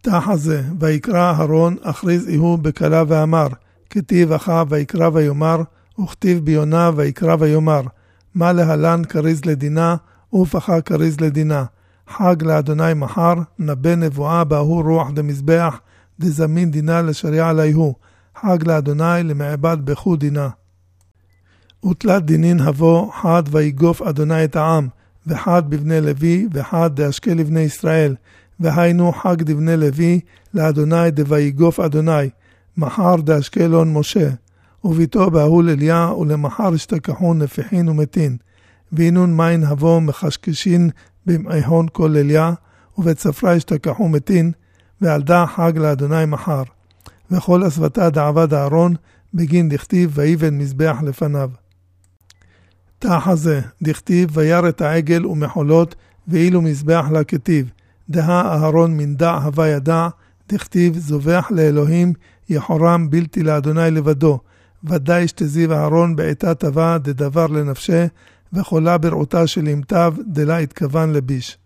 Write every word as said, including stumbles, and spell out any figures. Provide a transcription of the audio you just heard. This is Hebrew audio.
תחזה, ויקרא אהרון, הכריז איהו בקלה ואמר, כתיב אחא ויקרא ויאמר, וכתיב ביונה ויקרא ויאמר, מה להלן כריז לדינה, ופחה כריז לדינה. חג לאדוני מחר, נבא נבואה באהו רוח דמזבח, דזמין דינה לשריע עליהו. חג לאדוני למעבד בחו דינה. ותלת דינין הבוא, חד ויגוף אדוני את העם, וחד בבני לוי, וחד דאשכה לבני ישראל. והיינו חג דבני לוי, לאדוני דוויגוף אדוני, מחר דאשקלון משה. וביתו באהו לליה, ולמחר השתכחו נפיחין ומתין. וינון מין הבוא מחשקשין במעיהון כל לליה, ובצפרה השתכחו מתין, ועלדה חג לאדוני מחר. וכל הסבתה דעבד אהרון, בגין דכתיב ויבן מזבח לפניו. תחזה, דכתיב וירא את העגל ומחולות, ואילו מזבח לה כתיב. דהה אהרון מן דע הווה ידע, דכתיב זובח לאלוהים, יחורם בלתי לאדוני לבדו. ודאי שתזיב אהרון בעתה טבע דדבר לנפשה, וחולה ברעותה של אמתיו דלה התכוון לביש.